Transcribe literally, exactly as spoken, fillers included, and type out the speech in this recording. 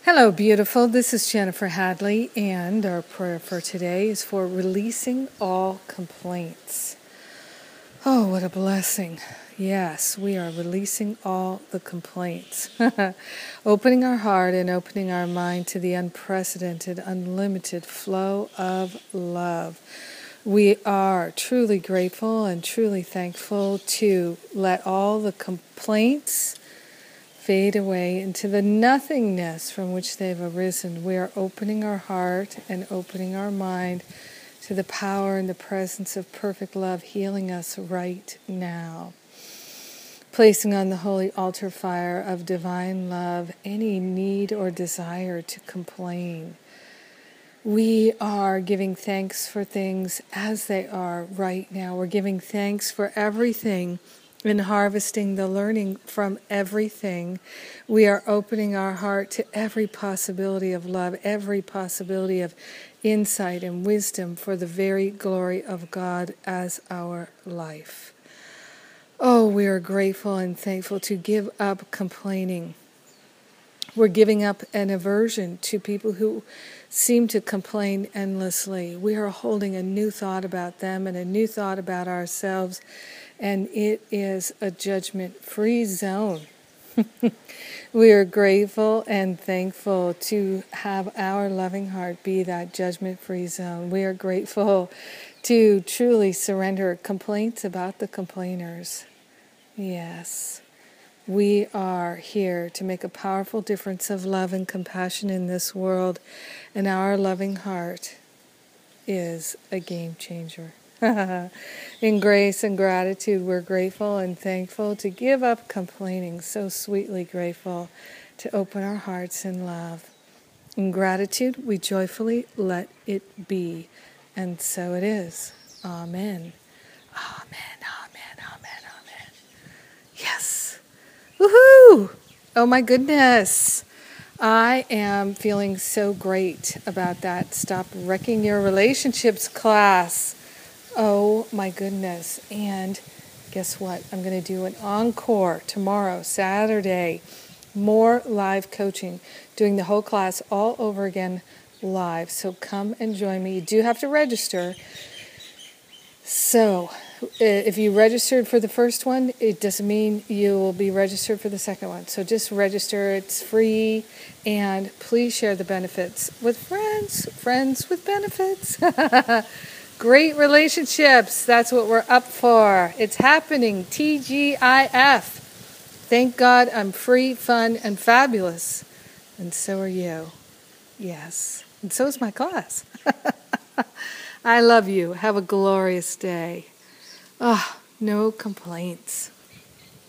Hello, beautiful. This is Jennifer Hadley, and our prayer for today is for releasing all complaints. Oh, what a blessing. Yes, we are releasing all the complaints. Opening our heart and opening our mind to the unprecedented, unlimited flow of love. We are truly grateful and truly thankful to let all the complaints fade away into the nothingness from which they've arisen. We are opening our heart and opening our mind to the power and the presence of perfect love healing us right now. Placing on the holy altar fire of divine love any need or desire to complain. We are giving thanks for things as they are right now. We're giving thanks for everything. In harvesting the learning from everything, we are opening our heart to every possibility of love, every possibility of insight and wisdom for the very glory of God as our life. Oh, we are grateful and thankful to give up complaining. We're giving up an aversion to people who seem to complain endlessly. We are holding a new thought about them and a new thought about ourselves, and it is a judgment-free zone. We are grateful and thankful to have our loving heart be that judgment-free zone. We are grateful to truly surrender complaints about the complainers. Yes. We are here to make a powerful difference of love and compassion in this world, and our loving heart is a game changer. In grace and gratitude, we're grateful and thankful to give up complaining, so sweetly grateful to open our hearts in love. In gratitude, we joyfully let it be, and so it is. Amen. Amen, amen, amen, amen. Yes. Woohoo! Oh my goodness. I am feeling so great about that Stop Wrecking Your Relationships class. Oh my goodness. And guess what? I'm going to do an encore tomorrow, Saturday. More live coaching, doing the whole class all over again live. So come and join me. You do have to register. So if you registered for the first one, it doesn't mean you will be registered for the second one. So just register. It's free. And please share the benefits with friends. Friends with benefits. Great relationships. That's what we're up for. It's happening. T G I F. Thank God I'm free, fun, and fabulous. And so are you. Yes. And so is my class. I love you. Have a glorious day. Ah, oh, no complaints.